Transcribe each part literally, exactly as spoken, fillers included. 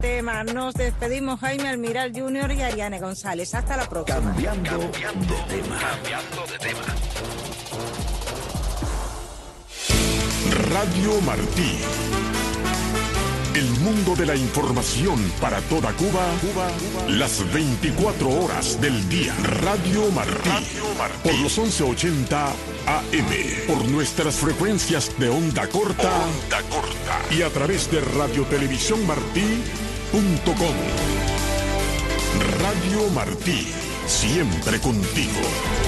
tema. Nos despedimos Jaime Almiral junior y Ariane González. Hasta la próxima. Cambiando, Cambiando de tema. Cambiando de tema. Radio Martí. El mundo de la información para toda Cuba, Cuba, Cuba, las veinticuatro horas del día. Radio Martí. Radio Martí. Por los once ochenta A M. Por nuestras frecuencias de onda corta. Onda corta. Y a través de radiotelevisión martí punto com. Radio Martí. Siempre contigo.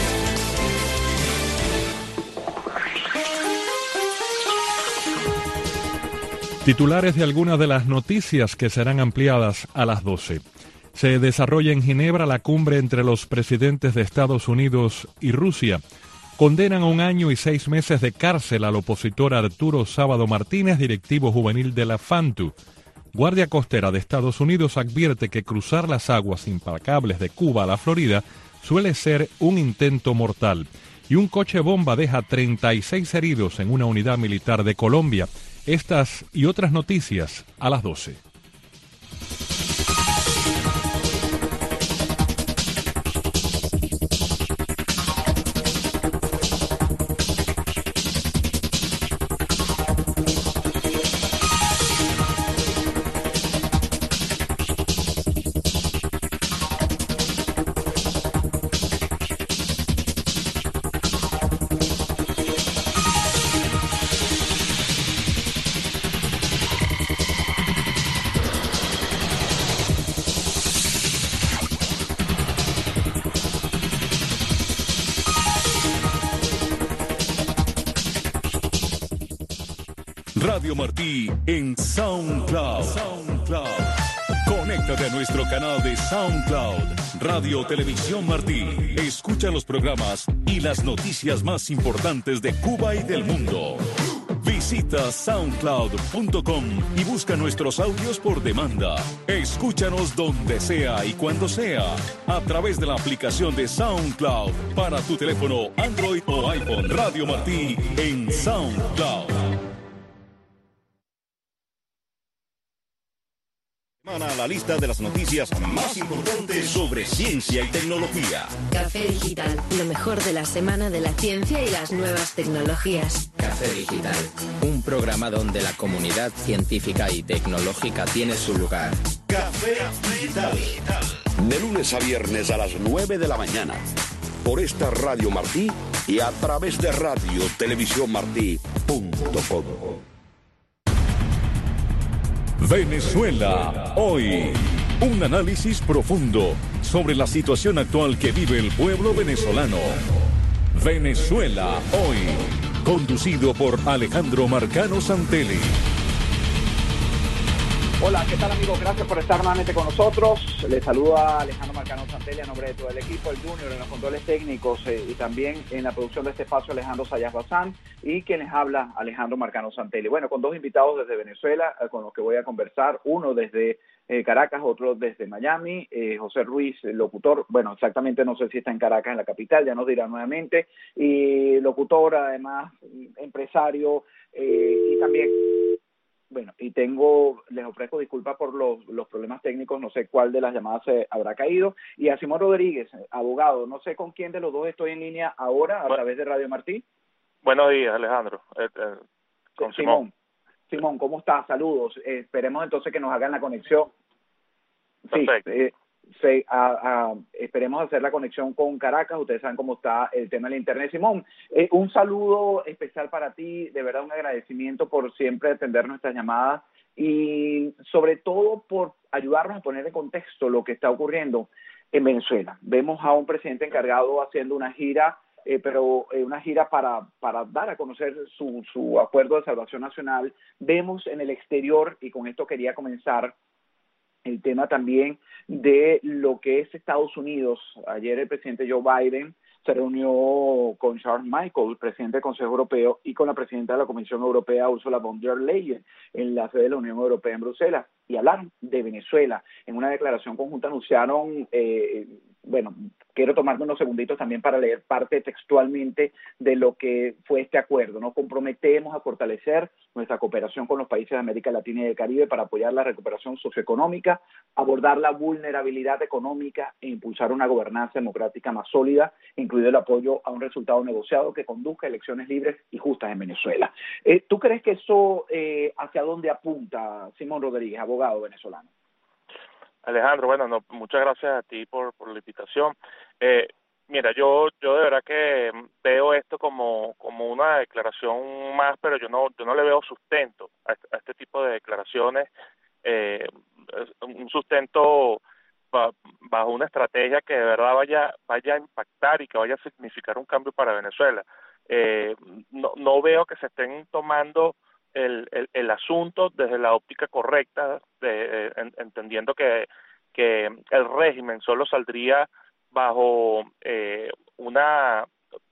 Titulares de algunas de las noticias que serán ampliadas a las doce. Se desarrolla en Ginebra la cumbre entre los presidentes de Estados Unidos y Rusia. Condenan a un año y seis meses de cárcel al opositor Arturo Sábado Martínez, directivo juvenil de la FANTU. Guardia Costera de Estados Unidos advierte que cruzar las aguas impacables de Cuba a la Florida suele ser un intento mortal. Y un coche bomba deja treinta y seis heridos en una unidad militar de Colombia. Estas y otras noticias a las doce. Radio Martí en SoundCloud. SoundCloud. Conéctate a nuestro canal de SoundCloud. Radio Televisión Martí. Escucha los programas y las noticias más importantes de Cuba y del mundo. Visita soundcloud punto com y busca nuestros audios por demanda. Escúchanos donde sea y cuando sea, a través de la aplicación de SoundCloud para tu teléfono Android o iPhone. Radio Martí en SoundCloud. La lista de las noticias más importantes sobre ciencia y tecnología. Café Digital, lo mejor de la semana de la ciencia y las nuevas tecnologías. Café Digital, un programa donde la comunidad científica y tecnológica tiene su lugar. Café Digital. De lunes a viernes a las nueve de la mañana. Por esta Radio Martí y a través de radio televisión martí punto com. Venezuela hoy. Un análisis profundo sobre la situación actual que vive el pueblo venezolano. Venezuela hoy. Conducido por Alejandro Marcano Santelli. Hola, ¿qué tal amigos? Gracias por estar nuevamente con nosotros. Les saluda Alejandro Marcano Santelli a nombre de todo el equipo, el Junior, en los controles técnicos eh, y también en la producción de este espacio Alejandro Sayas Bazán y quien les habla Alejandro Marcano Santelli. Bueno, con dos invitados desde Venezuela eh, con los que voy a conversar, uno desde eh, Caracas, otro desde Miami, eh, José Ruiz, locutor, bueno, exactamente no sé si está en Caracas, en la capital, ya nos dirá nuevamente, y locutor, además, empresario eh, y también... Bueno, y tengo, les ofrezco disculpas por los, los problemas técnicos, no sé cuál de las llamadas se habrá caído, y a Simón Rodríguez, abogado, no sé con quién de los dos estoy en línea ahora, a bueno, través de Radio Martí. Buenos días, Alejandro. Eh, eh, con Simón. Simón. Simón, ¿cómo estás? Saludos. Eh, esperemos entonces que nos hagan la conexión. Perfecto. Sí, eh, sí a, a, esperemos hacer la conexión con Caracas. Ustedes saben cómo está el tema del internet. Simón, eh, un saludo especial para ti, de verdad un agradecimiento por siempre atender nuestras llamadas y sobre todo por ayudarnos a poner en contexto lo que está ocurriendo en Venezuela. Vemos a un presidente encargado haciendo una gira, eh, pero eh, una gira para, para dar a conocer su, su acuerdo de salvación nacional. Vemos en el exterior, y con esto quería comenzar, el tema también de lo que es Estados Unidos. Ayer el presidente Joe Biden se reunió con Charles Michel, presidente del Consejo Europeo, y con la presidenta de la Comisión Europea, Ursula von der Leyen, en la sede de la Unión Europea en Bruselas, y hablaron de Venezuela. En una declaración conjunta anunciaron eh, bueno, quiero tomarme unos segunditos también para leer parte textualmente de lo que fue este acuerdo. Nos comprometemos a fortalecer nuestra cooperación con los países de América Latina y del Caribe para apoyar la recuperación socioeconómica, abordar la vulnerabilidad económica e impulsar una gobernanza democrática más sólida, incluido el apoyo a un resultado negociado que conduzca a elecciones libres y justas en Venezuela. Eh, ¿Tú crees que eso eh, hacia dónde apunta, Simón Rodríguez, abogado venezolano? Alejandro, bueno, no, muchas gracias a ti por, por la invitación. Eh, mira, yo yo de verdad que veo esto como como una declaración más, pero yo no yo no le veo sustento a, a este tipo de declaraciones, eh, un sustento ba, bajo una estrategia que de verdad vaya vaya a impactar y que vaya a significar un cambio para Venezuela. Eh, no, no veo que se estén tomando El, el, el asunto desde la óptica correcta, de, en, entendiendo que, que el régimen solo saldría bajo eh, una,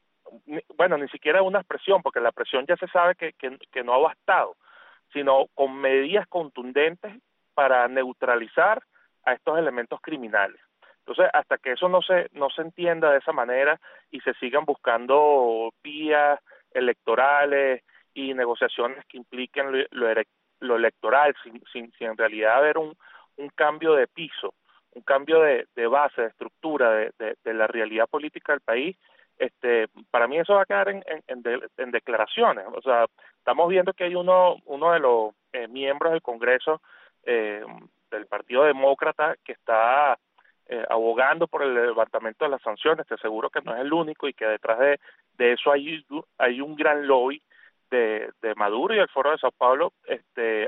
bueno, ni siquiera una presión, porque la presión ya se sabe que, que, que no ha bastado, sino con medidas contundentes para neutralizar a estos elementos criminales. Entonces, hasta que eso no se no se entienda de esa manera y se sigan buscando vías electorales y negociaciones que impliquen lo, lo, lo electoral, sin, sin, sin en realidad haber un, un cambio de piso, un cambio de, de base, de estructura, de, de, de la realidad política del país, este, para mí eso va a quedar en, en, en, de, en declaraciones. O sea, estamos viendo que hay uno, uno de los eh, miembros del Congreso eh, del Partido Demócrata que está eh, abogando por el levantamiento de las sanciones. Te aseguro que no es el único y que detrás de, de eso hay, hay un gran lobby De, de Maduro y el Foro de Sao Paulo este,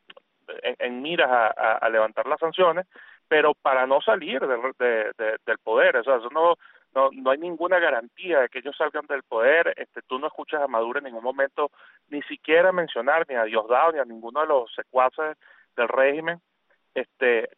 en, en miras a, a, a levantar las sanciones, pero para no salir de, de, de, del poder. O sea, eso no, no, no hay ninguna garantía de que ellos salgan del poder. Este, tú no escuchas a Maduro en ningún momento ni siquiera mencionar ni a Diosdado ni a ninguno de los secuaces del régimen este,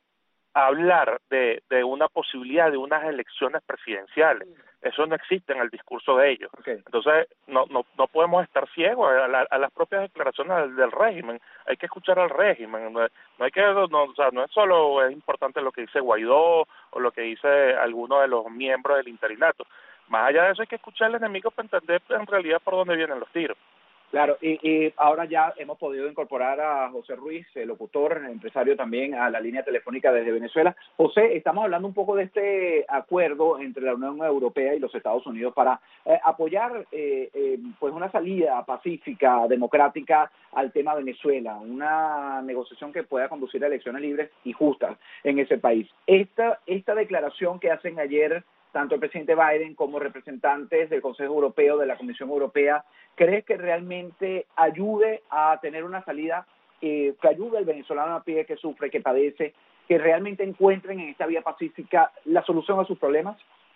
hablar de, de una posibilidad de unas elecciones presidenciales. Eso no existe en el discurso de ellos. Okay. Entonces, no, no no podemos estar ciegos a, la, a las propias declaraciones del, del régimen. Hay que escuchar al régimen. No, no hay que, no, o sea, no es solo es importante lo que dice Guaidó o lo que dice alguno de los miembros del interinato. Más allá de eso, hay que escuchar al enemigo para entender en realidad por dónde vienen los tiros. Claro, y, y ahora ya hemos podido incorporar a José Ruiz, el locutor, empresario también, a la línea telefónica desde Venezuela. José, estamos hablando un poco de este acuerdo entre la Unión Europea y los Estados Unidos para eh, apoyar eh, eh, pues una salida pacífica, democrática al tema Venezuela, una negociación que pueda conducir a elecciones libres y justas en ese país. Esta, esta declaración que hacen ayer tanto el presidente Biden como representantes del Consejo Europeo, de la Comisión Europea, ¿crees que realmente ayude a tener una salida eh, que ayude al venezolano a pie que sufre, que padece, que realmente encuentren en esta vía pacífica la solución a sus problemas?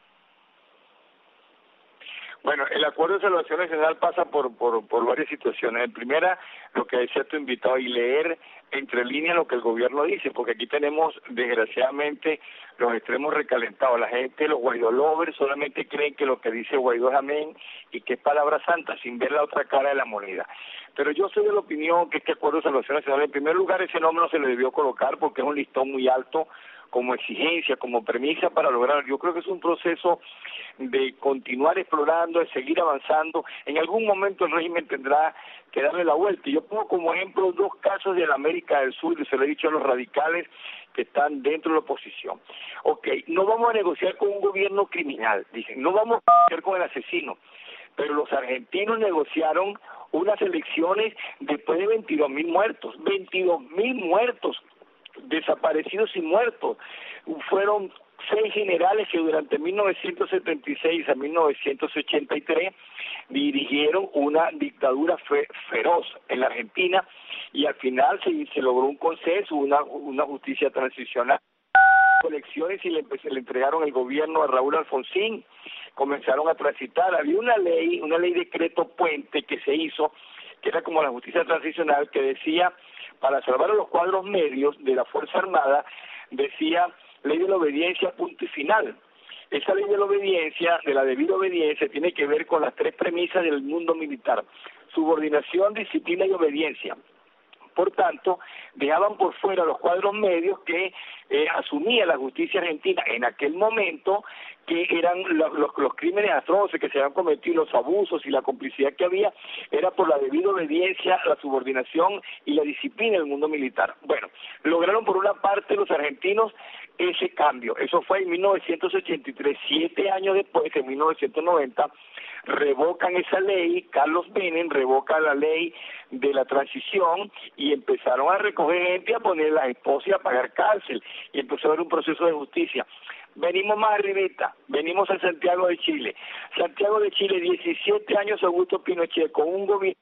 Bueno, el acuerdo de salvación nacional pasa por, por, por varias situaciones. En primera, lo que decía tu invitado, y leer entre líneas lo que el gobierno dice, porque aquí tenemos, desgraciadamente, los extremos recalentados. La gente, los Guaidó lovers, solamente creen que lo que dice Guaidó es amén y que es palabra santa, sin ver la otra cara de la moneda. Pero yo soy de la opinión que este acuerdo de salvación nacional, en primer lugar, ese nombre no se le debió colocar porque es un listón muy alto, como exigencia, como premisa para lograr. Yo creo que es un proceso de continuar explorando, de seguir avanzando. En algún momento el régimen tendrá que darle la vuelta. Yo pongo como ejemplo dos casos de la América del Sur, y se lo he dicho a los radicales que están dentro de la oposición. Ok, no vamos a negociar con un gobierno criminal, dicen, no vamos a negociar con el asesino, pero los argentinos negociaron unas elecciones después de veintidós mil muertos, veintidós mil muertos, desaparecidos y muertos. Fueron seis generales que durante mil novecientos setenta y seis a mil novecientos ochenta y tres dirigieron una dictadura fe, feroz en la Argentina, y al final se, se logró un consenso, una, una justicia transicional. Elecciones y le, se le entregaron el gobierno a Raúl Alfonsín, comenzaron a transitar. Había una ley, una ley decreto puente que se hizo, que era como la justicia transicional, que decía, para salvar a los cuadros medios de la Fuerza Armada, decía ley de la obediencia, punto y final. Esa ley de la obediencia, de la debida obediencia, tiene que ver con las tres premisas del mundo militar: subordinación, disciplina y obediencia. Por tanto, dejaban por fuera los cuadros medios que eh, asumía la justicia argentina en aquel momento, que eran los, los, los crímenes atroces que se habían cometido, los abusos y la complicidad que había, era por la debida obediencia, la subordinación y la disciplina del mundo militar. Bueno, lograron por una parte los argentinos ese cambio. Eso fue en mil novecientos ochenta y tres, siete años después, en mil novecientos noventa, revocan esa ley, Carlos Menem revoca la ley de la transición y empezaron a recoger gente, a poner las esposas y a pagar cárcel, y empezó a haber un proceso de justicia. Venimos más arribita, venimos a Santiago de Chile. Santiago de Chile, diecisiete años Augusto Pinochet, con un gobierno,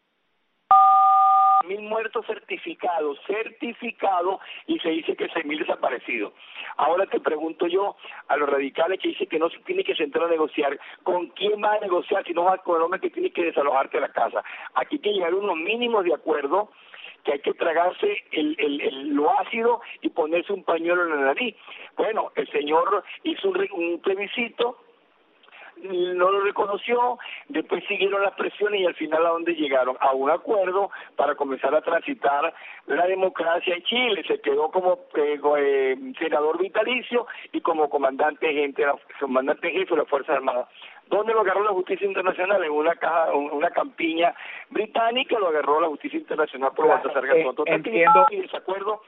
mil muertos certificados, certificados, y se dice que seis mil desaparecidos. Ahora te pregunto yo, a los radicales que dicen que no se tiene que sentar a negociar, ¿con quién va a negociar si no va con el hombre que tiene que desalojarte de la casa? Aquí hay que llegar a unos mínimos de acuerdo, que hay que tragarse el, el, el, lo ácido y ponerse un pañuelo en la nariz. Bueno, el señor hizo un, un plebiscito, no lo reconoció, después siguieron las presiones y al final a dónde llegaron, a un acuerdo para comenzar a transitar la democracia en Chile. Se quedó como eh, eh, senador vitalicio y como comandante gente, comandante jefe de las Fuerzas Armadas. ¿Dónde lo agarró la justicia internacional? En una caja, una campiña británica lo agarró la justicia internacional por Baltasar Garzón. Eh, entiendo. Y desacuerdo.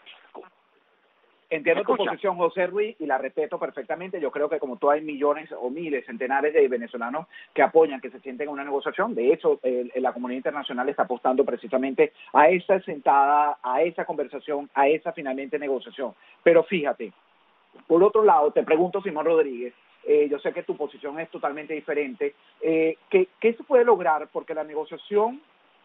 Entiendo tu posición, José Ruiz, y la respeto perfectamente. Yo creo que como tú hay millones o miles, centenares de venezolanos que apoyan, que se sienten en una negociación. De hecho, eh, la comunidad internacional está apostando precisamente a esa sentada, a esa conversación, a esa finalmente negociación. Pero fíjate, por otro lado, te pregunto, Simón Rodríguez, eh, yo sé que tu posición es totalmente diferente. Eh, ¿qué, ¿Qué se puede lograr? Porque la negociación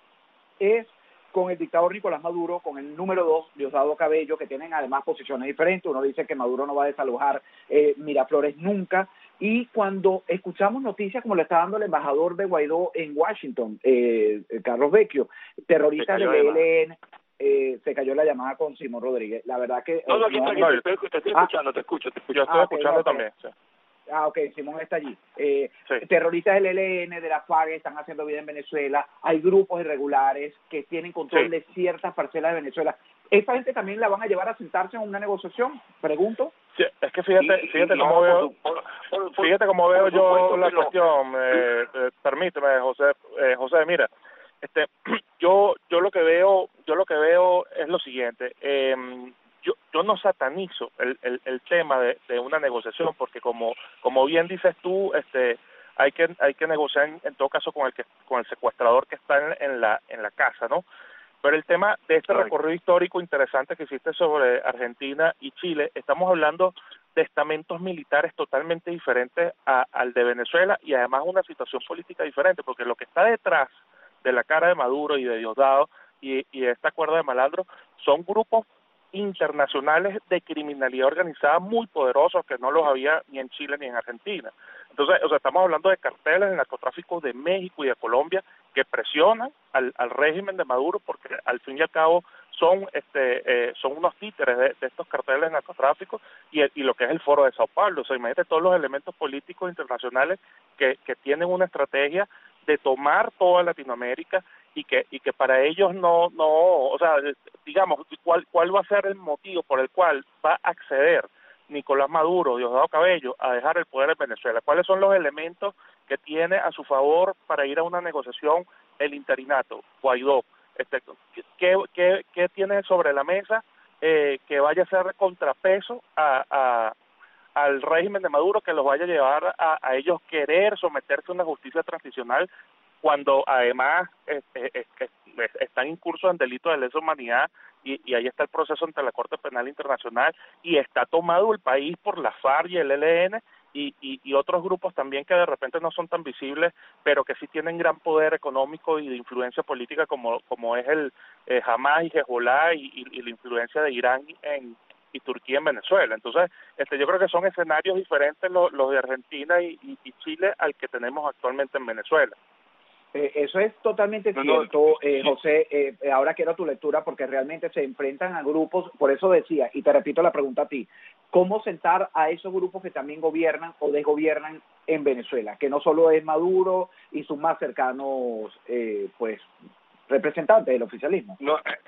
es con el dictador Nicolás Maduro, con el número dos, Diosdado Cabello, que tienen además posiciones diferentes. Uno dice que Maduro no va a desalojar eh, Miraflores nunca, y cuando escuchamos noticias como le está dando el embajador de Guaidó en Washington, eh, Carlos Vecchio, terroristas del E L N, eh, se cayó la llamada con Simón Rodríguez. La verdad que... No, no, aquí no, está, no, te, te estoy escuchando, ah, te escucho, te escucho. Yo estoy ah, escuchando okay, también, sí. Ah, ok, Simón está allí. Eh, sí. Terroristas del E L N, de la FARC, están haciendo vida en Venezuela. Hay grupos irregulares que tienen control sí. de ciertas parcelas de Venezuela. ¿Esa gente también la van a llevar a sentarse en una negociación? Pregunto. Sí, es que fíjate, fíjate y, cómo no, veo, por, por, por, fíjate cómo veo yo la cuestión. No. Eh, eh, permíteme, José, eh, José, mira, este, yo, yo lo que veo, yo lo que veo es lo siguiente. Eh, Yo, yo no satanizo el, el, el tema de, de una negociación, porque como como bien dices tú, este hay que hay que negociar en, en todo caso con el que con el secuestrador que está en, en la en la casa, ¿no? Pero el tema de este recorrido histórico interesante que hiciste sobre Argentina y Chile, estamos hablando de estamentos militares totalmente diferentes a, al de Venezuela, y además una situación política diferente, porque lo que está detrás de la cara de Maduro y de Diosdado y, y de esta cuerda de malandros son grupos internacionales de criminalidad organizada muy poderosos que no los había ni en Chile ni en Argentina. Entonces, o sea, estamos hablando de carteles de narcotráfico de México y de Colombia que presionan al, al régimen de Maduro, porque al fin y al cabo son este eh, son unos títeres de, de estos carteles de narcotráfico y, y lo que es el Foro de Sao Paulo. O sea, imagínate todos los elementos políticos internacionales que, que tienen una estrategia de tomar toda Latinoamérica y que y que para ellos no no o sea, digamos, cuál cuál va a ser el motivo por el cual va a acceder Nicolás Maduro, Diosdado Cabello, a dejar el poder en Venezuela. ¿Cuáles son los elementos que tiene a su favor para ir a una negociación el interinato, Guaidó? Este, ¿qué, qué, qué tiene sobre la mesa eh, que vaya a ser contrapeso a, a al régimen de Maduro, que los vaya a llevar a, a ellos querer someterse a una justicia transicional, cuando además es, es, es, es, están incursos en delitos de lesa humanidad, y, y ahí está el proceso ante la Corte Penal Internacional, y está tomado el país por la FARC y el E L N y, y, y otros grupos también que de repente no son tan visibles, pero que sí tienen gran poder económico y de influencia política, como como es el eh, Hamas y Hezbollah, y, y, y la influencia de Irán en y Turquía en Venezuela. Entonces, este, yo creo que son escenarios diferentes los, los de Argentina y, y, y Chile al que tenemos actualmente en Venezuela. Eh, eso es totalmente no, cierto, no, eh, José. Eh, ahora quiero tu lectura, porque realmente se enfrentan a grupos, por eso decía, y te repito la pregunta a ti, ¿cómo sentar a esos grupos que también gobiernan o desgobiernan en Venezuela? Que no solo es Maduro y sus más cercanos, eh, pues, representantes del oficialismo. No,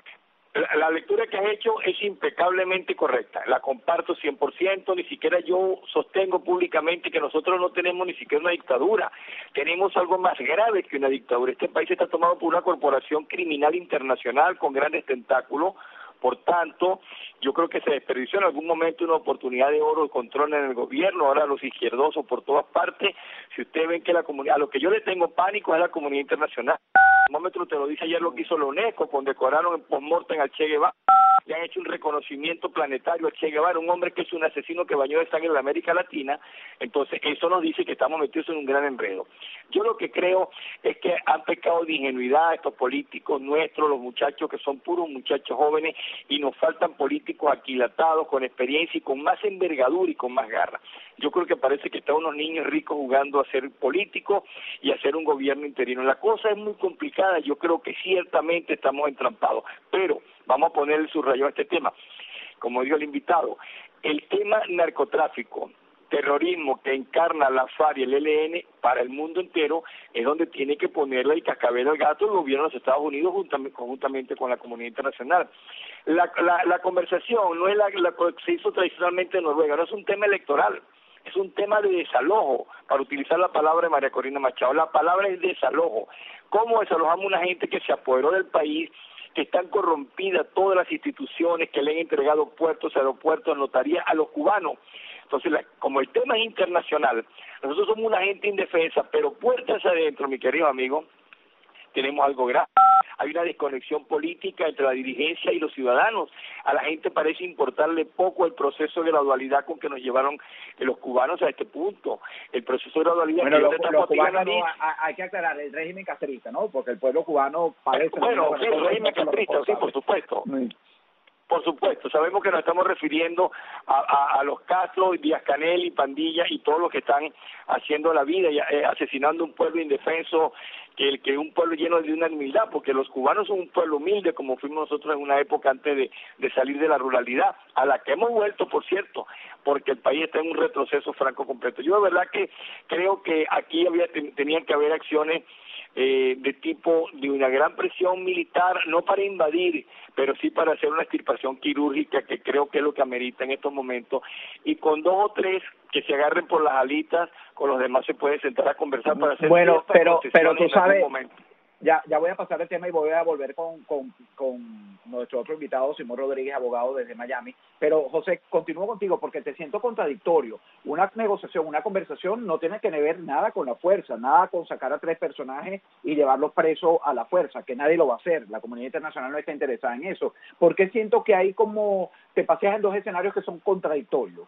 La, la lectura que has hecho es impecablemente correcta, la comparto cien por ciento, ni siquiera yo sostengo públicamente que nosotros no tenemos ni siquiera una dictadura, tenemos algo más grave que una dictadura. Este país está tomado por una corporación criminal internacional con grandes tentáculos. Por tanto, yo creo que se desperdició en algún momento una oportunidad de oro de control en el gobierno. Ahora los izquierdosos por todas partes, si ustedes ven que la comunidad, a lo que yo le tengo pánico es a la comunidad internacional. El termómetro te lo dice ayer lo que hizo la UNESCO, condecoraron en post-mortem al Che Guevara, le han hecho un reconocimiento planetario al Che Guevara, un hombre que es un asesino que bañó de sangre en la América Latina. Entonces eso nos dice que estamos metidos en un gran enredo. Yo lo que creo es que han pecado de ingenuidad estos políticos nuestros, los muchachos que son puros muchachos jóvenes, y nos faltan políticos aquilatados, con experiencia y con más envergadura y con más garra. Yo creo que parece que están unos niños ricos jugando a ser políticos y a hacer un gobierno interino. La cosa es muy complicada, yo creo que ciertamente estamos entrampados, pero vamos a poner el subrayo a este tema. Como dijo el invitado, el tema narcotráfico, terrorismo que encarna la FARC y el E L N para el mundo entero es donde tiene que ponerle el cascabel al gato el gobierno de los Estados Unidos juntamente, conjuntamente con la comunidad internacional. La, la, la conversación no es la, la que se hizo tradicionalmente en Noruega, no es un tema electoral, es un tema de desalojo, para utilizar la palabra de María Corina Machado. La palabra es desalojo. ¿Cómo desalojamos a una gente que se apoderó del país, que están corrompidas todas las instituciones, que le han entregado puertos, aeropuertos, notarías a los cubanos? Entonces, la, como el tema es internacional, nosotros somos una gente indefensa, pero puertas adentro, mi querido amigo, tenemos algo grave. Hay una desconexión política entre la dirigencia y los ciudadanos. A la gente parece importarle poco el proceso de gradualidad con que nos llevaron los cubanos a este punto. El proceso de gradualidad... Bueno, los, los cubanos, no, hay que aclarar, el régimen castrista, ¿no? Porque el pueblo cubano parece... Bueno, sí, el régimen castrista, sí, por supuesto. Sí. Por supuesto, sabemos que nos estamos refiriendo a, a, a los Castro, Díaz Canel y Pandilla y todos los que están haciendo la vida y eh, asesinando un pueblo indefenso, que, que un pueblo lleno de una humildad, porque los cubanos son un pueblo humilde como fuimos nosotros en una época antes de, de salir de la ruralidad, a la que hemos vuelto, por cierto, porque el país está en un retroceso franco completo. Yo de verdad que creo que aquí había tenían que haber acciones Eh, de tipo de una gran presión militar, no para invadir, pero sí para hacer una extirpación quirúrgica, que creo que es lo que amerita en estos momentos, y con dos o tres que se agarren por las alitas, con los demás se puede sentar a conversar para hacer bueno, pero pero tú sabes, momento. Ya, ya voy a pasar el tema y voy a volver con, con, con nuestro otro invitado, Simón Rodríguez, abogado desde Miami. Pero, José, continúo contigo porque te siento contradictorio. Una negociación, una conversación no tiene que ver nada con la fuerza, nada con sacar a tres personajes y llevarlos presos a la fuerza, que nadie lo va a hacer. La comunidad internacional no está interesada en eso. ¿Por qué siento que hay como, te paseas en dos escenarios que son contradictorios?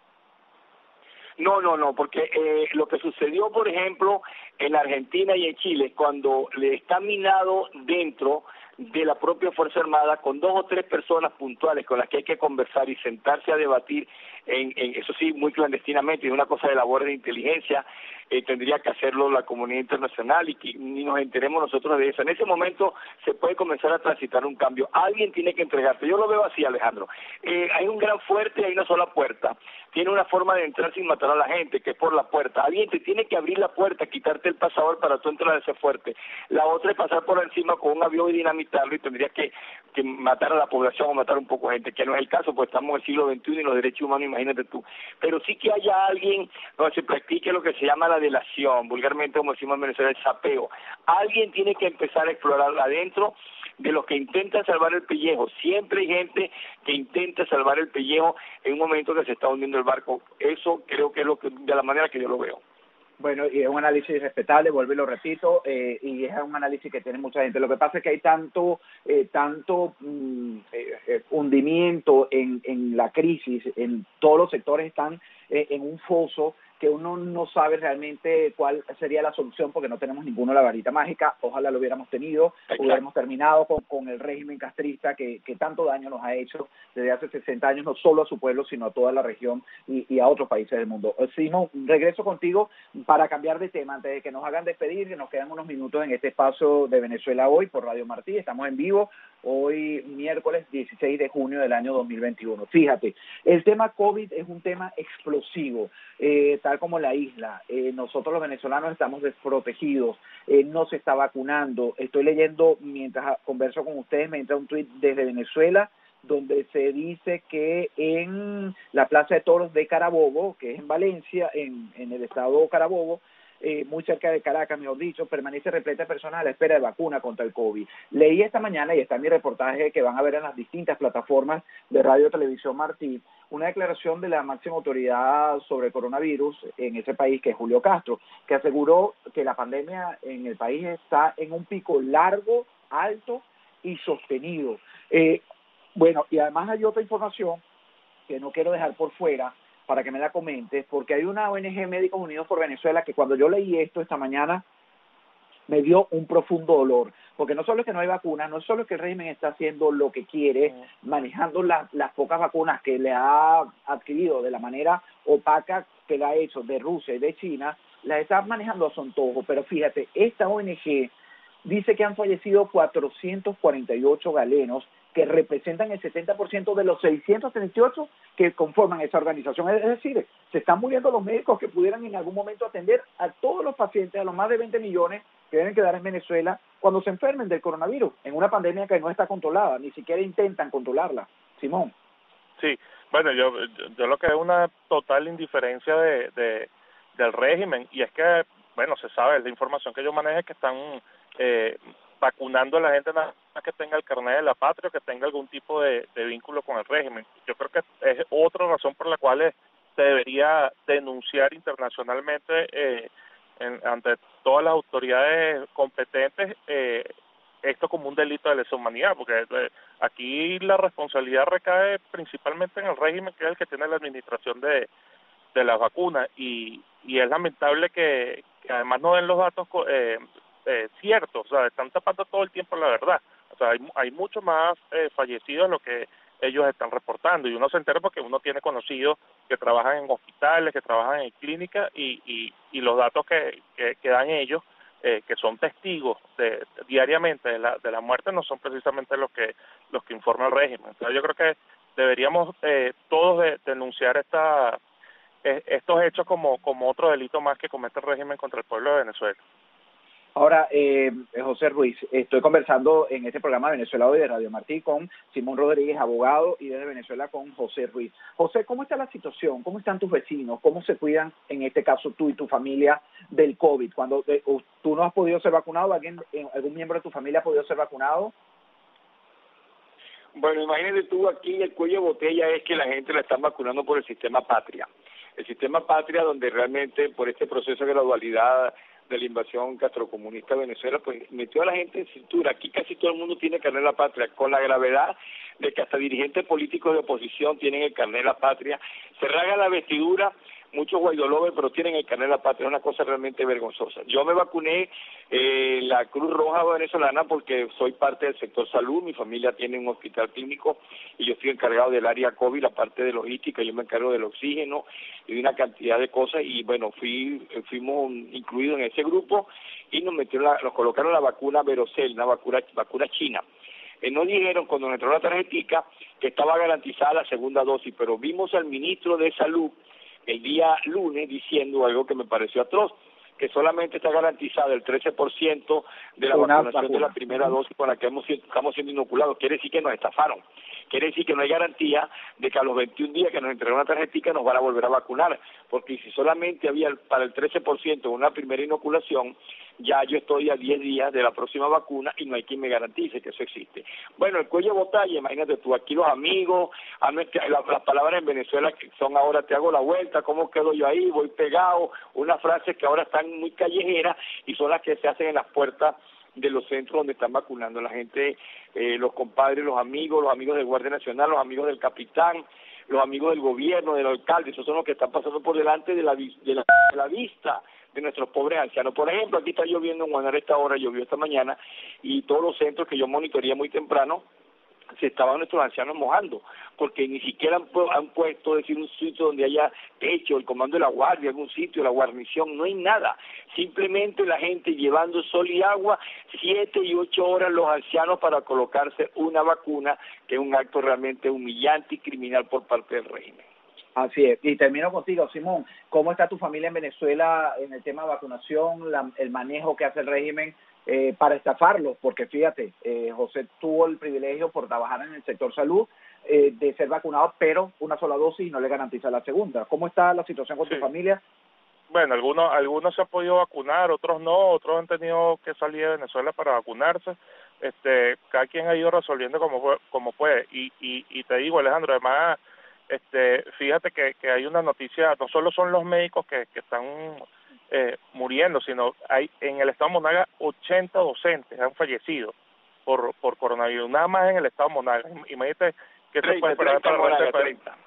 No, no, no, porque eh, lo que sucedió, por ejemplo, en Argentina y en Chile, cuando le está minado dentro de la propia Fuerza Armada con dos o tres personas puntuales con las que hay que conversar y sentarse a debatir, en, en eso sí, muy clandestinamente, y una cosa de labores de inteligencia, eh, tendría que hacerlo la comunidad internacional y que ni nos enteremos nosotros de eso. En ese momento se puede comenzar a transitar un cambio. Alguien tiene que entregarte. Yo lo veo así, Alejandro. Eh, hay un gran fuerte y hay una sola puerta. Tiene una forma de entrar sin matar a la gente, que es por la puerta. Alguien te tiene que abrir la puerta, quitarte el pasador para tú entrar a ese fuerte. La otra es pasar por encima con un avión y dinamitarlo, y tendrías que, que matar a la población o matar un poco de gente, que no es el caso, pues estamos en el siglo veintiuno y los derechos humanos, imagínate tú. Pero sí que haya alguien donde se practique lo que se llama la delación, vulgarmente como decimos en Venezuela, el sapeo. Alguien tiene que empezar a explorar adentro de los que intentan salvar el pellejo. Siempre hay gente que intenta salvar el pellejo en un momento que se está hundiendo el barco. Eso creo que es lo que, de la manera que yo lo veo. Bueno, y es un análisis respetable, vuelvo y lo repito, eh, y es un análisis que tiene mucha gente. Lo que pasa es que hay tanto eh, tanto mm, eh, eh, hundimiento en, en la crisis, en todos los sectores están eh, en un foso, que uno no sabe realmente cuál sería la solución, porque no tenemos ninguno la varita mágica. Ojalá lo hubiéramos tenido, Exacto. hubiéramos terminado con, con el régimen castrista que, que tanto daño nos ha hecho desde hace sesenta años, no solo a su pueblo, sino a toda la región y, y a otros países del mundo. Simón, regreso contigo para cambiar de tema, antes de que nos hagan despedir, que nos quedan unos minutos en este espacio de Venezuela Hoy por Radio Martí. Estamos en vivo hoy miércoles dieciséis de junio del año dos mil veintiuno. Fíjate, el tema COVID es un tema explosivo, eh, tal como la isla. Eh, nosotros los venezolanos estamos desprotegidos, eh, no se está vacunando. Estoy leyendo, mientras converso con ustedes, me entra un tuit desde Venezuela, donde se dice que en la Plaza de Toros de Carabobo, que es en Valencia, en, en el estado Carabobo, Eh, muy cerca de Caracas, mejor dicho, permanece repleta de personas a la espera de vacuna contra el COVID. Leí esta mañana, y está en mi reportaje que van a ver en las distintas plataformas de Radio Televisión Martí, una declaración de la máxima autoridad sobre el coronavirus en ese país, que es Julio Castro, que aseguró que la pandemia en el país está en un pico largo, alto y sostenido. Eh, bueno, y además hay otra información que no quiero dejar por fuera, para que me la comentes, porque hay una O N G, Médicos Unidos por Venezuela, que cuando yo leí esto esta mañana me dio un profundo dolor, porque no solo es que no hay vacunas, no solo es que el régimen está haciendo lo que quiere, manejando las, las pocas vacunas que le ha adquirido de la manera opaca que la ha hecho de Rusia y de China, las está manejando a su antojo, pero fíjate, esta O N G dice que han fallecido cuatrocientos cuarenta y ocho galenos, que representan el setenta por ciento de los seiscientos treinta y ocho que conforman esa organización. Es decir, se están muriendo los médicos que pudieran en algún momento atender a todos los pacientes, a los más de veinte millones que deben quedar en Venezuela cuando se enfermen del coronavirus, en una pandemia que no está controlada, ni siquiera intentan controlarla. Simón. Sí, bueno, yo, yo lo que es una total indiferencia de, de del régimen, y es que, bueno, se sabe, la información que yo manejo es que están eh, vacunando a la gente nada más que tenga el carnet de la patria o que tenga algún tipo de, de vínculo con el régimen. Yo creo que es otra razón por la cual se debería denunciar internacionalmente eh, en, ante todas las autoridades competentes eh, esto como un delito de lesa humanidad, porque eh, aquí la responsabilidad recae principalmente en el régimen, que es el que tiene la administración de, de las vacunas, y, y es lamentable que, que además no den los datos eh, eh, ciertos, o sea, están tapando todo el tiempo la verdad. O sea, hay, hay mucho más eh, fallecidos de lo que ellos están reportando, y uno se entera porque uno tiene conocidos que trabajan en hospitales, que trabajan en clínicas, y, y, y los datos que, que, que dan ellos, eh, que son testigos de, diariamente de la, de la muerte, no son precisamente los que los que informa el régimen. Entonces yo creo que deberíamos eh, todos de, denunciar esta eh, estos hechos como, como otro delito más que comete el régimen contra el pueblo de Venezuela. Ahora, eh, José Ruiz, estoy conversando en este programa Venezuela Hoy de Radio Martí con Simón Rodríguez, abogado, y desde Venezuela con José Ruiz. José, ¿cómo está la situación? ¿Cómo están tus vecinos? ¿Cómo se cuidan, en este caso, tú y tu familia del COVID? Cuando eh, tú no has podido ser vacunado, ¿alguien, eh, algún miembro de tu familia ha podido ser vacunado? Bueno, imagínate tú, aquí el cuello de botella es que la gente la están vacunando por el sistema Patria. El sistema Patria, donde realmente por este proceso de gradualidad de la invasión castrocomunista de Venezuela, pues metió a la gente en cintura. Aquí casi todo el mundo tiene carnet de la patria, con la gravedad de que hasta dirigentes políticos de oposición tienen el carnet de la patria. Se rasga la vestidura, muchos guaidolobes, pero tienen el carnet de la patria. Es una cosa realmente vergonzosa. Yo me vacuné eh, la Cruz Roja venezolana porque soy parte del sector salud, mi familia tiene un hospital clínico y yo estoy encargado del área COVID, la parte de logística, yo me encargo del oxígeno y de una cantidad de cosas, y bueno, fui fuimos incluidos en ese grupo y nos metieron la, nos colocaron la vacuna Verocell, una vacuna, vacuna china. Eh, nos dijeron cuando nos entró la tarjetica que estaba garantizada la segunda dosis, pero vimos al ministro de Salud el día lunes diciendo algo que me pareció atroz, que solamente está garantizado el trece por ciento de la Una vacunación vacuna. de la primera dosis con la que hemos, estamos siendo inoculados. Quiere decir que nos estafaron. Quiere decir que no hay garantía de que a los veintiún días que nos entregaron una tarjetita nos van a volver a vacunar, porque si solamente había para el trece por ciento una primera inoculación, ya yo estoy a diez días de la próxima vacuna y no hay quien me garantice que eso existe. Bueno, el cuello de botella, imagínate tú, aquí los amigos, a nuestra, la, las palabras en Venezuela que son ahora te hago la vuelta, ¿cómo quedo yo ahí? Voy pegado, unas frases que ahora están muy callejeras y son las que se hacen en las puertas de los centros donde están vacunando la gente, eh, los compadres, los amigos, los amigos del Guardia Nacional, los amigos del capitán, los amigos del gobierno, del alcalde. Esos son los que están pasando por delante de la, de la, de la vista de nuestros pobres ancianos. Por ejemplo, aquí está lloviendo en Guanar esta hora, llovió esta mañana, y todos los centros que yo monitoreé muy temprano se estaban nuestros ancianos mojando, porque ni siquiera han, han puesto, decir, un sitio donde haya techo, el comando de la guardia, algún sitio, la guarnición, no hay nada. Simplemente la gente llevando sol y agua, siete y ocho horas los ancianos para colocarse una vacuna, que es un acto realmente humillante y criminal por parte del régimen. Así es. Y termino contigo, Simón. ¿Cómo está tu familia en Venezuela en el tema de vacunación, la, el manejo que hace el régimen eh, para estafarlos? Porque fíjate, eh, José tuvo el privilegio por trabajar en el sector salud eh, de ser vacunado, pero una sola dosis y no le garantiza la segunda. ¿Cómo está la situación con sí. tu familia? Bueno, algunos algunos se han podido vacunar, otros no, otros han tenido que salir de Venezuela para vacunarse. Este, cada quien ha ido resolviendo como como puede. Y, y, y te digo, Alejandro, además, este, fíjate que, que hay una noticia, no solo son los médicos que, que están eh, muriendo, sino hay en el estado Monaga ochenta docentes han fallecido por por coronavirus, nada más en el estado Monaga. Imagínate que se puede esperar para Monaga, treinta.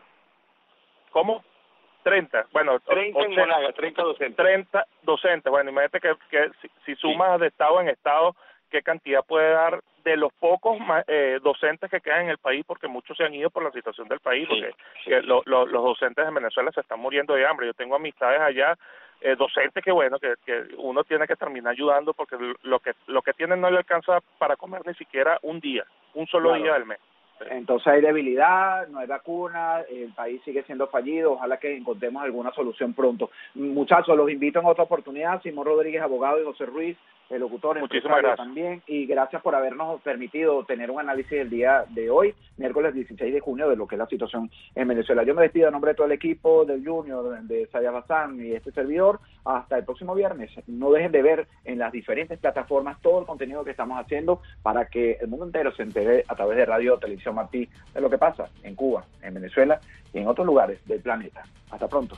¿Cómo? treinta, bueno, treinta en Monaga, treinta docentes. treinta docentes, bueno, imagínate que, que si, si sumas sí. de estado en estado, qué cantidad puede dar de los pocos eh, docentes que quedan en el país, porque muchos se han ido por la situación del país, sí, porque sí. Que lo, lo, los docentes en Venezuela se están muriendo de hambre. Yo tengo amistades allá, eh, docentes que bueno, que, que uno tiene que terminar ayudando, porque lo que lo que tienen no le alcanza para comer ni siquiera un día, un solo claro. día del mes. Entonces hay debilidad, no hay vacuna, el país sigue siendo fallido, ojalá que encontremos alguna solución pronto. Muchachos, los invito en otra oportunidad, Simón Rodríguez, abogado, y José Ruiz, el locutor, muchísimas gracias también, y gracias por habernos permitido tener un análisis del día de hoy, miércoles dieciséis de junio, de lo que es la situación en Venezuela. Yo me despido en nombre de todo el equipo del Junior, de Sayas Bazán y este servidor, hasta el próximo viernes. No dejen de ver en las diferentes plataformas todo el contenido que estamos haciendo para que el mundo entero se entere a través de Radio Televisión Martí de lo que pasa en Cuba, en Venezuela y en otros lugares del planeta. Hasta pronto.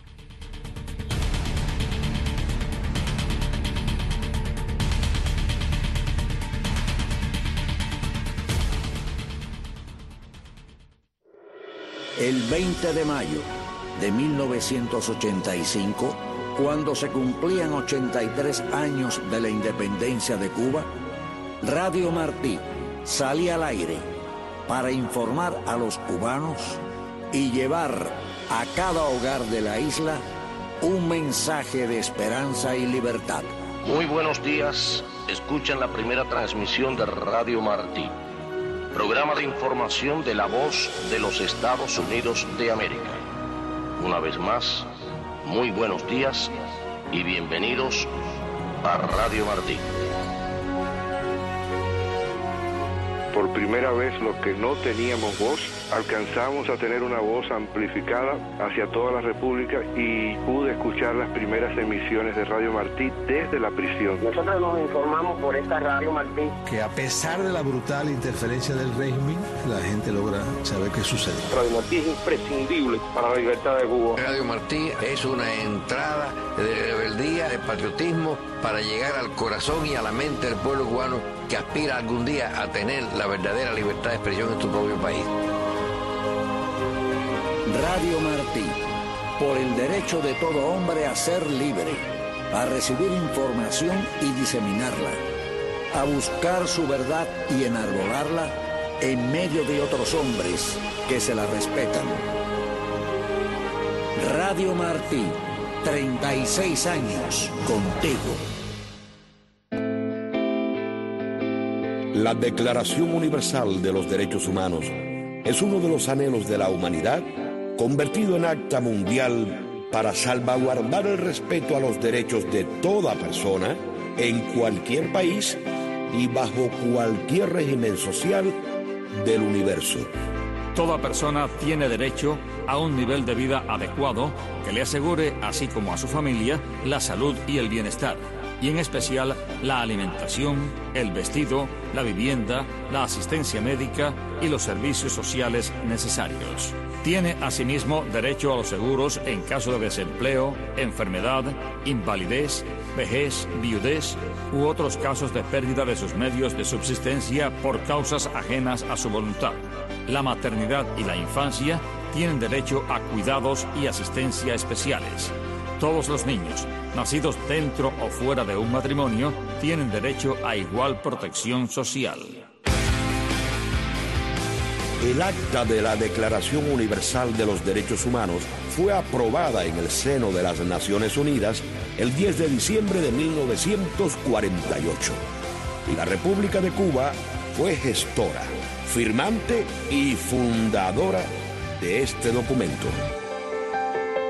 El veinte de mayo de mil novecientos ochenta y cinco, cuando se cumplían ochenta y tres años de la independencia de Cuba, Radio Martí salía al aire para informar a los cubanos y llevar a cada hogar de la isla un mensaje de esperanza y libertad. Muy buenos días, escuchan la primera transmisión de Radio Martí, programa de información de la voz de los Estados Unidos de América. Una vez más, muy buenos días y bienvenidos a Radio Martí. Por primera vez, los que no teníamos voz, alcanzamos a tener una voz amplificada hacia toda la República y pude escuchar las primeras emisiones de Radio Martí desde la prisión. Nosotros nos informamos por esta Radio Martí que a pesar de la brutal interferencia del régimen, la gente logra saber qué sucede. Radio Martí es imprescindible para la libertad de Cuba. Radio Martí es una entrada de rebeldía, de patriotismo, para llegar al corazón y a la mente del pueblo cubano que aspira algún día a tener la verdadera libertad de expresión en su propio país. Radio Martí, por el derecho de todo hombre a ser libre, a recibir información y diseminarla, a buscar su verdad y enarbolarla en medio de otros hombres que se la respetan. Radio Martí, treinta y seis años contigo. La Declaración Universal de los Derechos Humanos es uno de los anhelos de la humanidad convertido en acta mundial para salvaguardar el respeto a los derechos de toda persona en cualquier país y bajo cualquier régimen social del universo. Toda persona tiene derecho a un nivel de vida adecuado que le asegure, así como a su familia, la salud y el bienestar, y en especial la alimentación, el vestido, la vivienda, la asistencia médica y los servicios sociales necesarios. Tiene asimismo derecho a los seguros en caso de desempleo, enfermedad, invalidez, vejez, viudez u otros casos de pérdida de sus medios de subsistencia por causas ajenas a su voluntad. La maternidad y la infancia tienen derecho a cuidados y asistencia especiales. Todos los niños, nacidos dentro o fuera de un matrimonio, tienen derecho a igual protección social. El acta de la Declaración Universal de los Derechos Humanos fue aprobada en el seno de las Naciones Unidas el diez de diciembre de mil novecientos cuarenta y ocho. Y la República de Cuba fue gestora, firmante y fundadora de este documento.